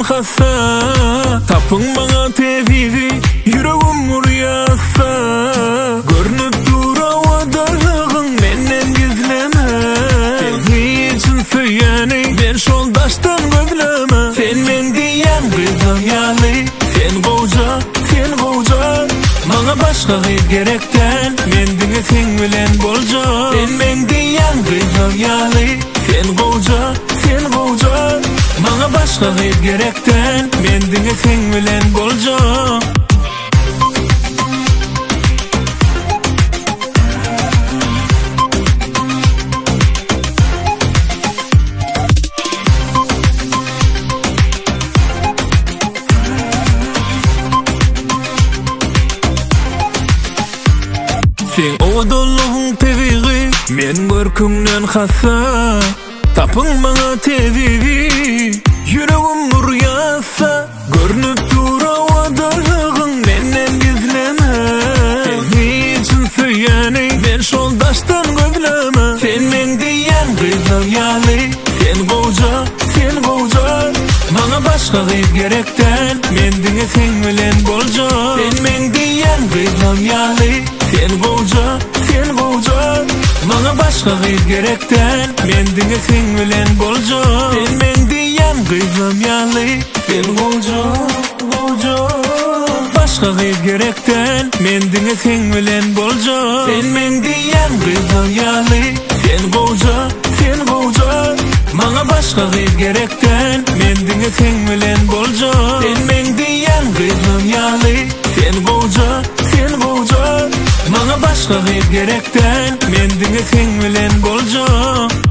hassa. Tapın bana tevivi yüreğim rüyasa. Görünüp dura vadalığın menden gizleme. Seni için söyleyeni ben şoldaştan gözleme. Sen men diyen kızım yalı. Sen koca, sen koca. Bana başka hiç gerekten mendine sen bilen bolca. Sen men diyen kızım yalı. Sen koca, sen koca. Bana başka hiç gerekten mendine sen bilen bolca. Sen o dolluğun teviği men görkümden hassa. Tapın bana tevivi yüreğim rüyasa. Görünüp dura vadalığın menden gizleme. Seni için söyleyeni ben şoldaştan gözleme. Sen men diyen kızım yalı. Sen koca, sen koca. Bana başka hiç gerekten mendine sen bilen bolca. Sen men diyen kızım yalı. Sen koca, sen koca. Bana başka hiç gerekten mendine sen bilen bolca. Sen men diyen kızım yalı. Sen koca, koca. Başka hiç gerekten mendine sen bilen bolca. Sen men diyen kızım yalı. Sen koca, sen koca. Bana başka hiç gerekten mendine sen bilen bolca. Sen men diyen kızım yalı. Sen koca, sen koca. Bana başka hiç gerekten mendine sen bilen bolca.